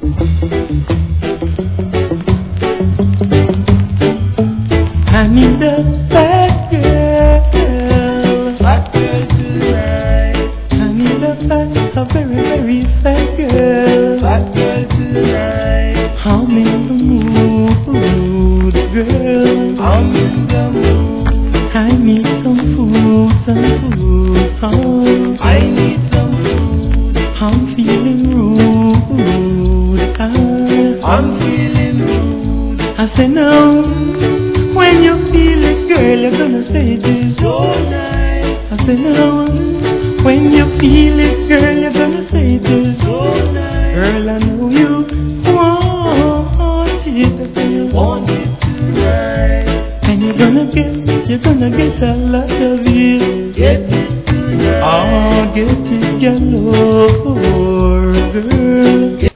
I need a fat girl. Fat girl tonight. I need a very, very fat girl. Fat girl tonight. I'm in the mood, girl. I'm in the mood. I need some food, Oh, I need some food. I'm feeling rude. I'm feeling rude. I say no. When you feel it, girl, you're gonna say it is so nice. I say no. When you feel it, girl, you're gonna say it is so nice. Girl, I know you want it, and you want it tonight. And you're gonna get a lot of it. Get it tonight. Oh, get it galore, girl.